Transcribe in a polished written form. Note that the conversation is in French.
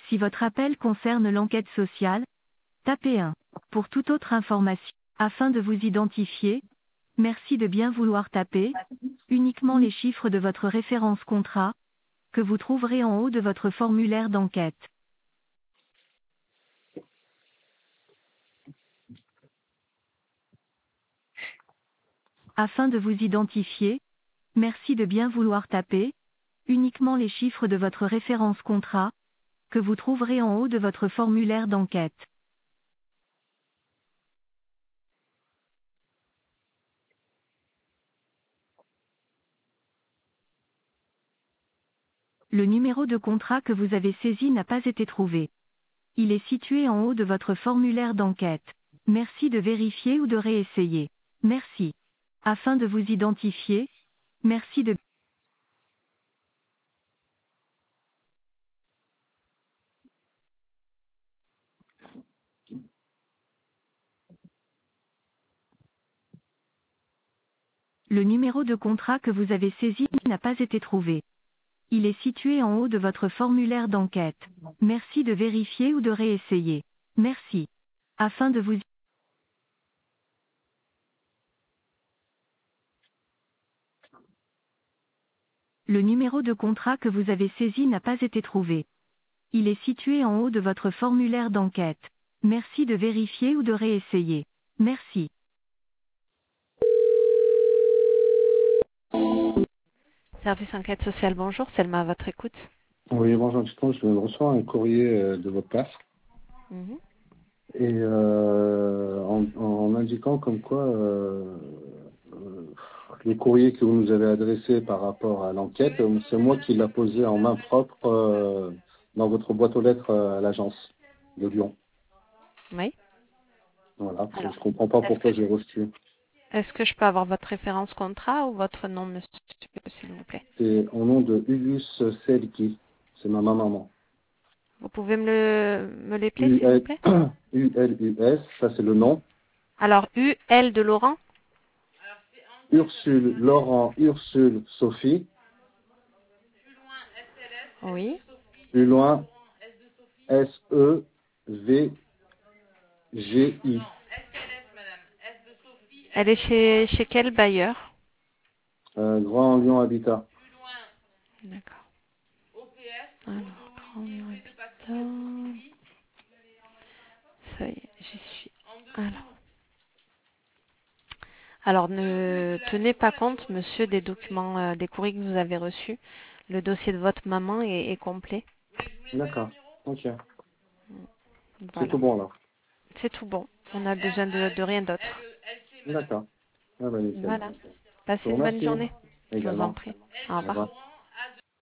Si votre appel concerne l'enquête sociale, tapez 1. Pour toute autre information, afin de vous identifier, merci de bien vouloir taper uniquement les chiffres de votre référence contrat, que vous trouverez en haut de votre formulaire d'enquête. Afin de vous identifier, merci de bien vouloir taper uniquement les chiffres de votre référence contrat, que vous trouverez en haut de votre formulaire d'enquête. Le numéro de contrat que vous avez saisi n'a pas été trouvé. Il est situé en haut de votre formulaire d'enquête. Merci de vérifier ou de réessayer. Merci. Afin de vous identifier, merci de... Le numéro de contrat que vous avez saisi n'a pas été trouvé. Il est situé en haut de votre formulaire d'enquête. Merci de vérifier ou de réessayer. Merci. Afin de vous... Le numéro de contrat que vous avez saisi n'a pas été trouvé. Il est situé en haut de votre formulaire d'enquête. Merci de vérifier ou de réessayer. Merci. Service enquête sociale, bonjour, Selma à votre écoute. Oui, bonjour, je reçois un courrier de votre part Mhm. et en indiquant comme quoi le courrier que vous nous avez adressé par rapport à l'enquête, c'est moi qui l'a posé en main propre dans votre boîte aux lettres à l'agence de Lyon. Oui. Voilà, Alors, je comprends pas est-ce pourquoi que, j'ai reçu. est-ce que je peux avoir votre référence contrat ou votre nom, monsieur, s'il vous plaît? C'est au nom de Ulysse Selki, c'est ma maman. Vous pouvez me l'épeler, s'il vous plaît? ULUS, ça c'est le nom. Alors, U, L de Laurent? Ursule, Laurent, Ursule, Sophie. Oui. Plus loin, SEVGI. Elle est chez quel bailleur? Grand Lyon Habitat. D'accord. Alors, Grand Lyon Habitat. Ça y est, j'y suis. Alors, ne tenez pas compte, monsieur, des documents, des courriers que vous avez reçus. Le dossier de votre maman est complet. D'accord. Ok. C'est Voilà. tout bon là. C'est tout bon. On a besoin de rien d'autre. D'accord. Ah bah nickel. Voilà. Je Passez vous une bonne remercie journée. Je vous en également. prie. Au Au revoir. revoir.